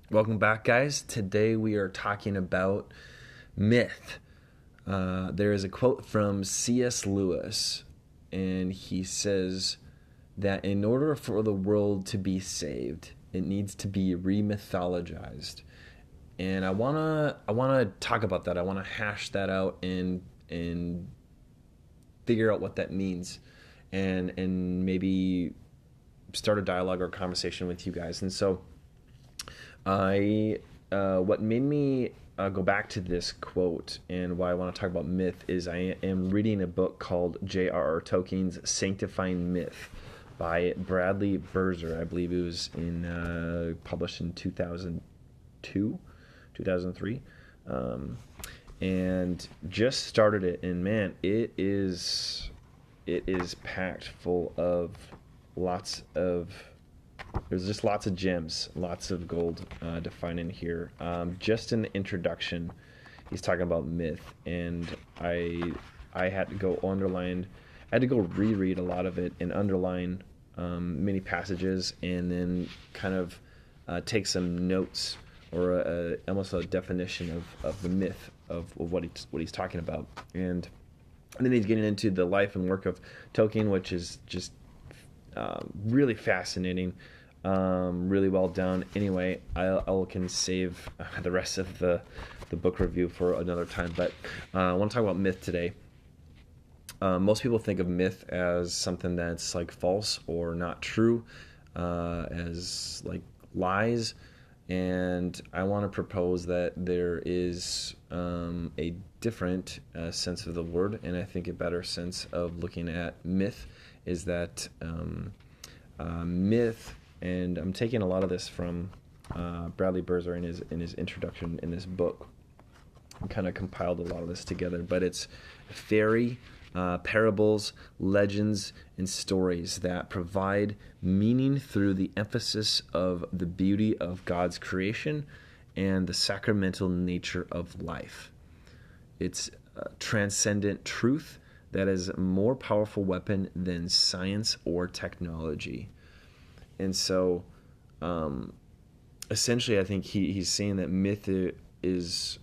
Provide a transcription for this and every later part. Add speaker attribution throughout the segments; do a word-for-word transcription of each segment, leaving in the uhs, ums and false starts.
Speaker 1: Welcome back, guys. Today we are talking about myth. Uh, there is a quote from C S. Lewis, and he says that in order for the world to be saved, it needs to be re-mythologized. And I wanna, I wanna talk about that. I wanna hash that out and and figure out what that means, and and maybe start a dialogue or conversation with you guys. And so. I uh, what made me uh, go back to this quote and why I want to talk about myth is I am reading a book called J R R. Tolkien's Sanctifying Myth by Bradley Birzer. I believe it was in uh, published in two thousand two, two thousand three, um, and just started it. And man, it is it is packed full of lots of. There's just lots of gems, lots of gold uh, to find in here. Um, just in the introduction, he's talking about myth, and I I had to go underline, I had to go reread a lot of it and underline um, many passages, and then kind of uh, take some notes or a, a, almost a definition of, of the myth of, of what he's what he's talking about, and and then he's getting into the life and work of Tolkien, which is just um, really fascinating. Um, really well done. Anyway, I, I can save the rest of the, the book review for another time. But uh, I want to talk about myth today. Uh, most people think of myth as something that's like false or not true, uh, as like lies. And I want to propose that there is um, a different uh, sense of the word, and I think a better sense of looking at myth is that um, uh, myth. And I'm taking a lot of this from uh, Bradley Birzer in his in his introduction in this book. I kind of compiled a lot of this together, but it's fairy, uh, parables, legends, and stories that provide meaning through the emphasis of the beauty of God's creation and the sacramental nature of life. It's a transcendent truth that is a more powerful weapon than science or technology. And so, um, essentially, I think he, he's saying that myth is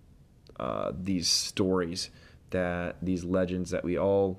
Speaker 1: uh, these stories, that these legends that we all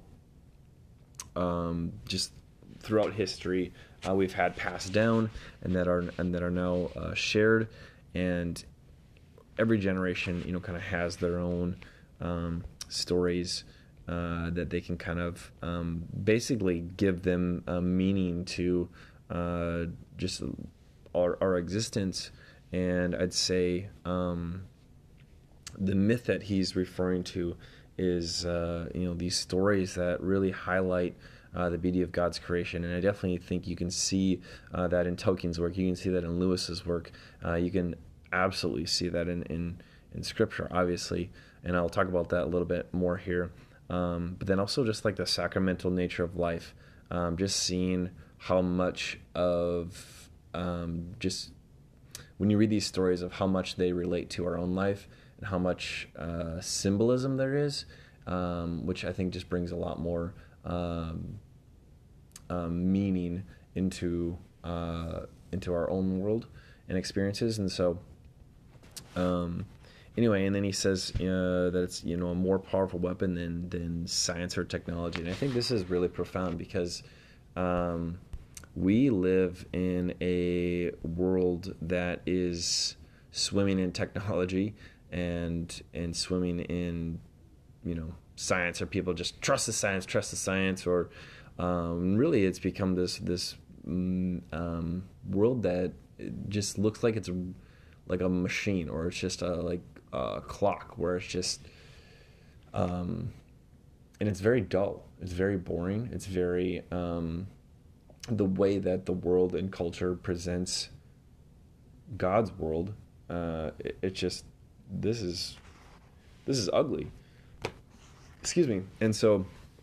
Speaker 1: um, just throughout history uh, we've had passed down, and that are and that are now uh, shared, and every generation, you know, kind of has their own um, stories uh, that they can kind of um, basically give them a meaning to. Uh, just our, our existence. And I'd say um, the myth that he's referring to is uh, you know, these stories that really highlight uh, the beauty of God's creation. And I definitely think you can see uh, that in Tolkien's work. You can see that in Lewis's work. Uh, you can absolutely see that in, in, in Scripture, obviously. And I'll talk about that a little bit more here. Um, but then also just like the sacramental nature of life, um, just seeing how much of um, just when you read these stories of how much they relate to our own life and how much uh, symbolism there is, um, which I think just brings a lot more um, um, meaning into uh, into our own world and experiences. And so, um, anyway, and then he says uh, that it's, you know, a more powerful weapon than than science or technology. And I think this is really profound because. Um, We live in a world that is swimming in technology and and swimming in, you know, science, or people just trust the science, trust the science, or um, really it's become this this um, world that just looks like it's a, like a machine, or it's just a like a clock where it's just um, and it's very dull, it's very boring, it's very um, the way that the world and culture presents God's world, uh, it, it's just this is this is ugly. Excuse me. And so,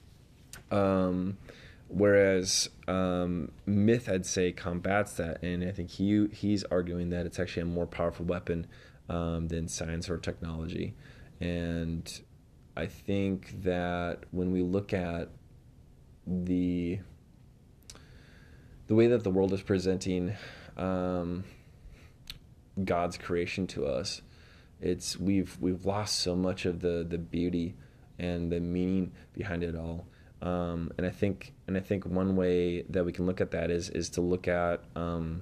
Speaker 1: um, whereas um, myth, I'd say, combats that, and I think he he's arguing that it's actually a more powerful weapon um, than science or technology. And I think that when we look at the the way that the world is presenting um, God's creation to us. It's we've we've lost so much of the the beauty and the meaning behind it all. Um, and I think and I think one way that we can look at that is is to look at um,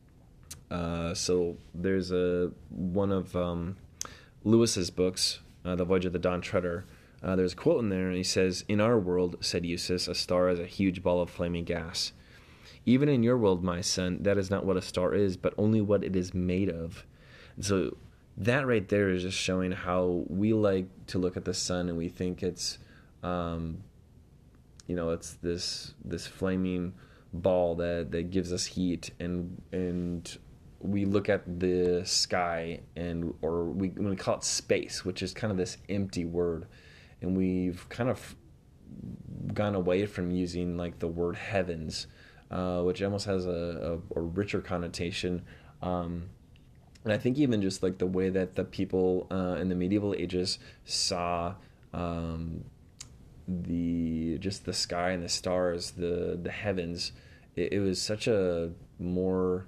Speaker 1: uh, so there's a one of um, Lewis's books, uh, The Voyage of the Dawn Treader. Uh, there's a quote in there, and he says, "In our world," said Eustace, "a star is a huge ball of flaming gas. Even in your world, my son, that is not what a star is, but only what it is made of." And so that right there is just showing how we like to look at the sun and we think it's, um, you know, it's this this flaming ball that, that gives us heat, and and we look at the sky and or we when we call it space, which is kind of this empty word, and we've kind of gone away from using like the word heavens, uh, which almost has a, a, a richer connotation. Um, and I think even just like the way that the people uh, in the medieval ages saw um, the just the sky and the stars, the the heavens, it, it was such a more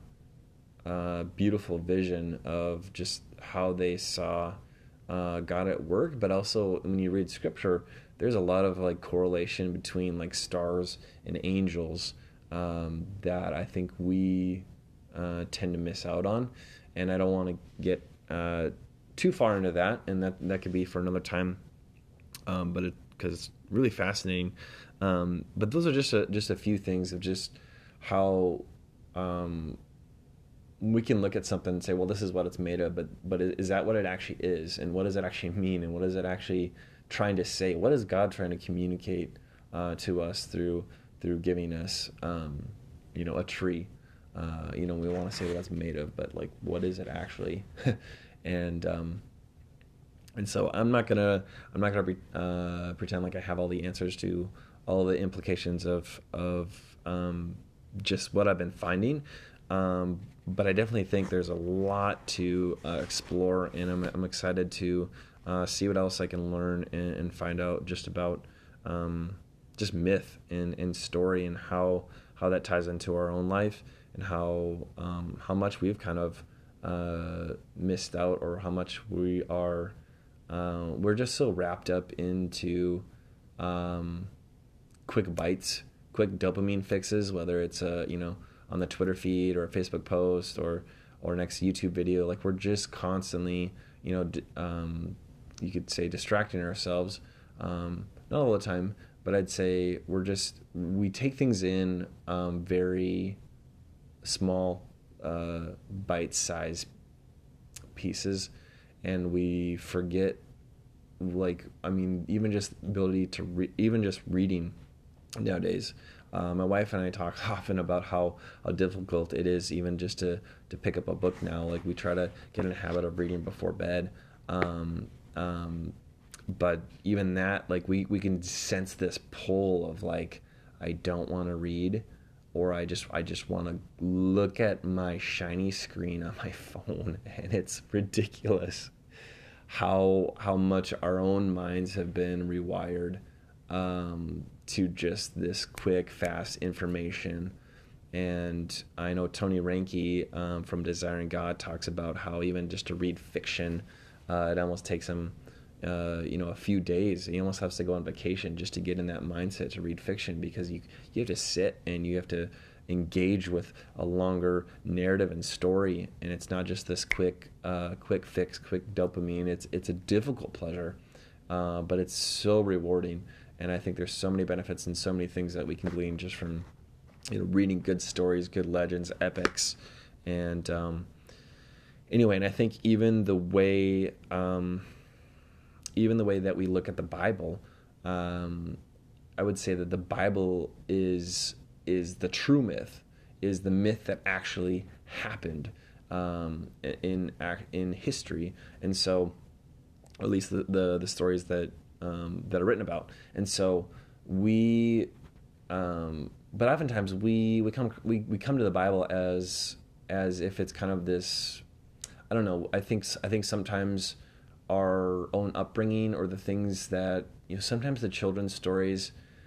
Speaker 1: uh, beautiful vision of just how they saw uh, God at work. But also when you read scripture, there's a lot of like correlation between like stars and angels um, that I think we uh, tend to miss out on. And I don't want to get uh, too far into that, and that that could be for another time. Um, but it because it's really fascinating. Um, but those are just a, just a few things of just how um, we can look at something and say, well, this is what it's made of, but but is that what it actually is, and what does it actually mean, and what is it actually trying to say? What is God trying to communicate uh, to us through through giving us, um, you know, a tree? Uh, you know, we want to say what it's made of, but like, what is it actually? and um, and so I'm not gonna I'm not gonna pre- uh, pretend like I have all the answers to all the implications of of um, just what I've been finding. Um, but I definitely think there's a lot to uh, explore, and I'm I'm excited to uh, see what else I can learn and, and find out just about um, just myth and, and story, and how how that ties into our own life, and how um, how much we've kind of uh, missed out, or how much we are uh, we're just so wrapped up into um, quick bites, quick dopamine fixes, whether it's a you know on the Twitter feed or a Facebook post or or next YouTube video. Like, we're just constantly you know d- um, you could say distracting ourselves, um, not all the time, but I'd say we're just we take things in um, very small uh, bite-sized pieces, and we forget, like, I mean, even just ability to re- even just reading nowadays. Uh, my wife and I talk often about how, how difficult it is even just to, to pick up a book now. Like, we try to get in a habit of reading before bed. Um, um, but even that, like, we, we can sense this pull of like, I don't want to read, or I just I just want to look at my shiny screen on my phone. And it's ridiculous how how much our own minds have been rewired um, to just this quick, fast information. And I know Tony Reinke um, from Desiring God talks about how even just to read fiction, uh, it almost takes him, uh, you know, a few days. He almost has to go on vacation just to get in that mindset to read fiction, because you you have to sit and you have to engage with a longer narrative and story, and it's not just this quick, uh, quick fix, quick dopamine. It's it's a difficult pleasure, uh, but it's so rewarding. And I think there's so many benefits and so many things that we can glean just from you know reading good stories, good legends, epics, and um, anyway. And I think even the way um, even the way that we look at the Bible, um, I would say that the Bible is is the true myth, is the myth that actually happened um, in in history, and so at least the the, the stories that um, that are written about. And so we, um, but oftentimes we we come we, we come to the Bible as as if it's kind of this, I don't know. I think I think sometimes our own upbringing, or the things that, you know, sometimes the children's stories,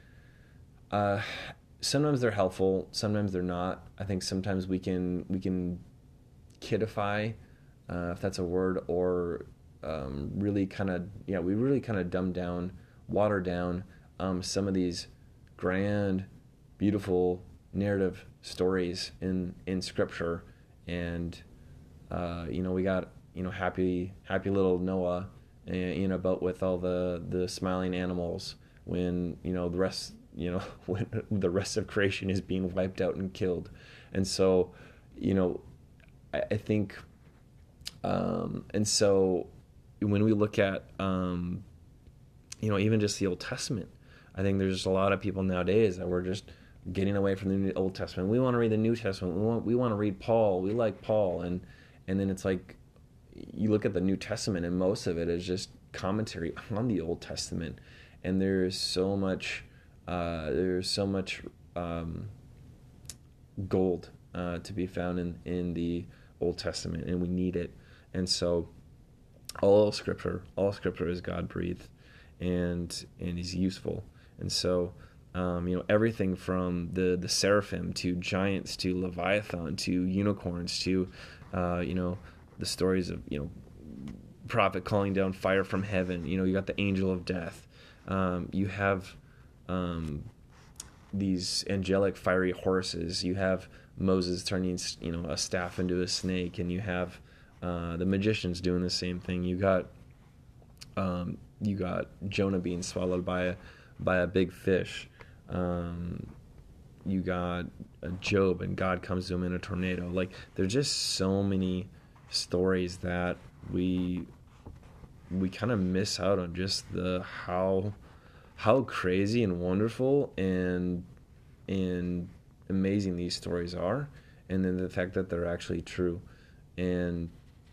Speaker 1: uh, sometimes they're helpful, sometimes they're not. I think sometimes we can we can kidify uh, if that's a word, or um, really kind of, yeah, we really kind of dumb down, water down um, some of these grand, beautiful narrative stories in in Scripture. And uh, you know, we got, you know, happy happy little Noah in a boat with all the the smiling animals, when, you know, the rest, you know, when the rest of creation is being wiped out and killed. And so, you know, I, I think, um, and so when we look at, um, you know, even just the Old Testament, I think there's just a lot of people nowadays that we're just getting away from the Old Testament. We want to read the New Testament. We want we want to read Paul. We like Paul, and and then it's like, you look at the New Testament, and most of it is just commentary on the Old Testament, and there's so much uh, there's so much um, gold uh, to be found in in the Old Testament, and we need it. And so all Scripture, all Scripture is God breathed, and and is useful. And so, um, you know, everything from the the seraphim to giants to Leviathan to unicorns to, uh, you know, the stories of, you know, prophet calling down fire from heaven. You know, you got the angel of death. Um, you have um, these angelic fiery horses. You have Moses turning, you know, a staff into a snake, and you have uh, the magicians doing the same thing. You got um, you got Jonah being swallowed by a by a big fish. Um, you got Job, and God comes to him in a tornado. Like, there's just so many stories that we we kind of miss out on, just the how how crazy and wonderful and and amazing these stories are, and then the fact that they're actually true. And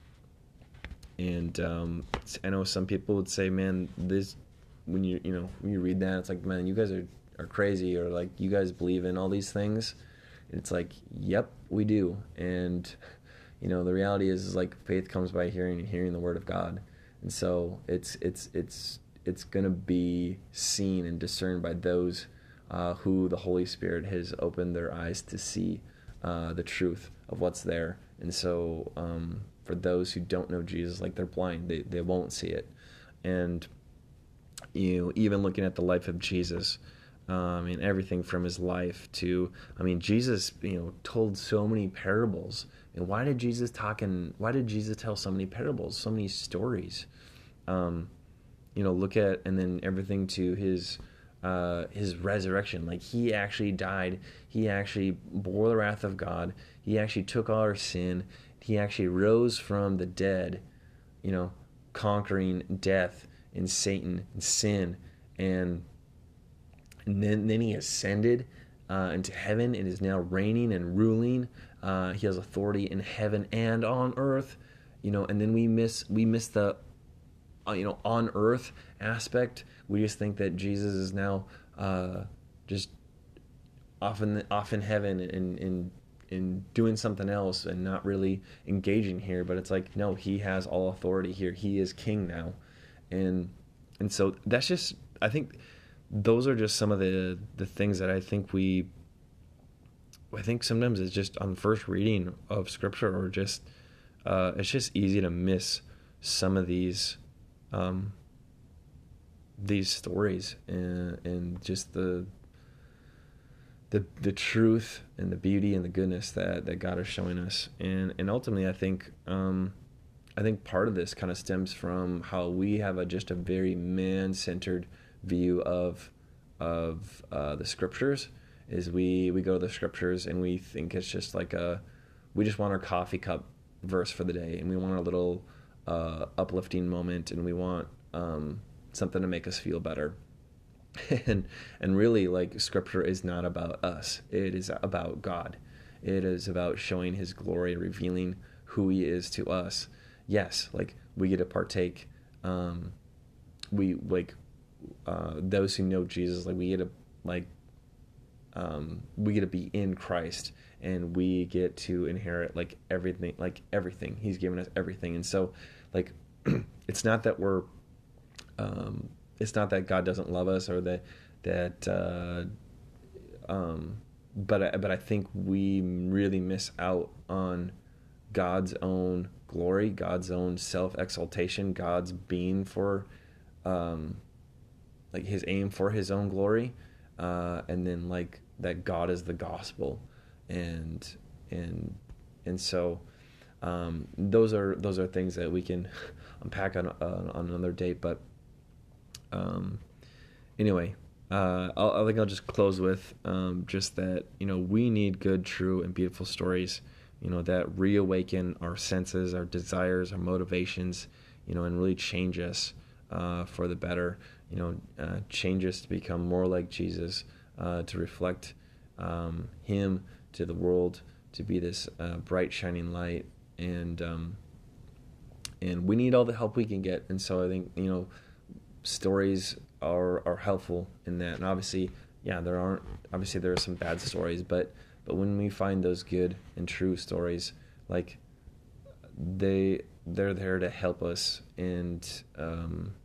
Speaker 1: and um, I know some people would say, man, this, when you you know when you read that, it's like, man, you guys are, are crazy, or like, you guys believe in all these things. It's like, yep, we do. And you know, the reality is, is like, faith comes by hearing, and hearing the word of God. And so it's it's it's it's gonna be seen and discerned by those uh, who the Holy Spirit has opened their eyes to see uh, the truth of what's there. And so um, for those who don't know Jesus, like, they're blind, they they won't see it. And you know, even looking at the life of Jesus, um, and everything from his life to, I mean, Jesus, you know, told so many parables. And why did Jesus talk and why did Jesus tell so many parables, so many stories? Um, you know, look at, and then everything to his uh, his resurrection. Like, he actually died. He actually bore the wrath of God. He actually took all our sin. He actually rose from the dead, you know, conquering death and Satan and sin. And, and then, then he ascended uh, into heaven and is now reigning and ruling. Uh, he has authority in heaven and on earth, you know. And then we miss we miss the uh, you know, on earth aspect. We just think that Jesus is now uh, just off in off in heaven and in in doing something else, and not really engaging here. But it's like, no, he has all authority here. He is king now, and and so that's just, I think those are just some of the the things that I think we. I think sometimes it's just on first reading of Scripture, or just uh, it's just easy to miss some of these um, these stories, and, and just the the the truth and the beauty and the goodness that, that God is showing us. And and ultimately, I think um, I think part of this kind of stems from how we have a just a very man-centered view of of uh, the Scriptures. Is we, we go to the Scriptures and we think it's just like a, we just want our coffee cup verse for the day, and we want a little uh, uplifting moment, and we want um, something to make us feel better. and and really, like, Scripture is not about us. It is about God. It is about showing his glory, revealing who he is to us. Yes, like, we get to partake. Um, we, like, uh, those who know Jesus, like, we get to, like, Um, we get to be in Christ, and we get to inherit like everything, like everything. He's given us everything. And so, like, it's not that we're, um, it's not that God doesn't love us, or that, that, uh, um, but, I, but I think we really miss out on God's own glory, God's own self-exaltation, God's being for, um, like his aim for his own glory, uh, and then like that God is the gospel, and and and so um, those are those are things that we can unpack on uh, on another date. But um, anyway, uh, I'll, I think I'll just close with um, just that, you know, we need good, true, and beautiful stories, you know, that reawaken our senses, our desires, our motivations, you know, and really change us uh, for the better, you know, uh, change us to become more like Jesus, uh, to reflect um, him to the world, to be this uh, bright, shining light. And um, and we need all the help we can get. And so I think, you know, stories are are helpful in that. And obviously, yeah, there aren't, obviously there are some bad stories, but but when we find those good and true stories, like they they're there to help us and um,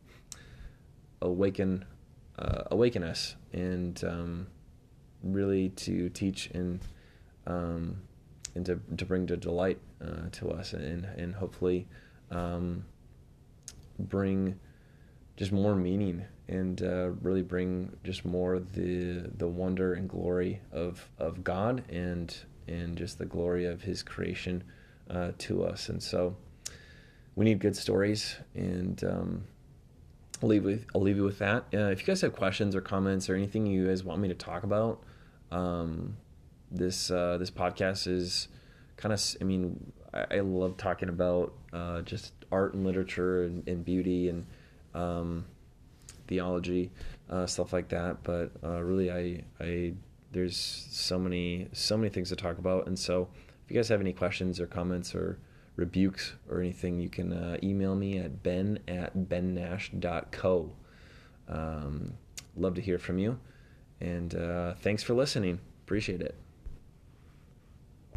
Speaker 1: awaken uh, awaken us, and um, really to teach and um, and to to bring to delight uh, to us, and and hopefully um, bring just more meaning, and uh, really bring just more the the wonder and glory of of God, and and just the glory of his creation uh, to us. And so we need good stories, and um, I'll leave with I'll leave you with that. Uh, if you guys have questions or comments or anything you guys want me to talk about, um, this uh, this podcast is kind of, I mean, I, I love talking about uh, just art and literature and, and beauty and um, theology, uh, stuff like that. But uh, really, I I there's so many so many things to talk about. And so if you guys have any questions or comments or rebukes or anything, you can uh, email me at ben at ben nash dot co. Um, love to hear from you, and uh, thanks for listening. Appreciate it.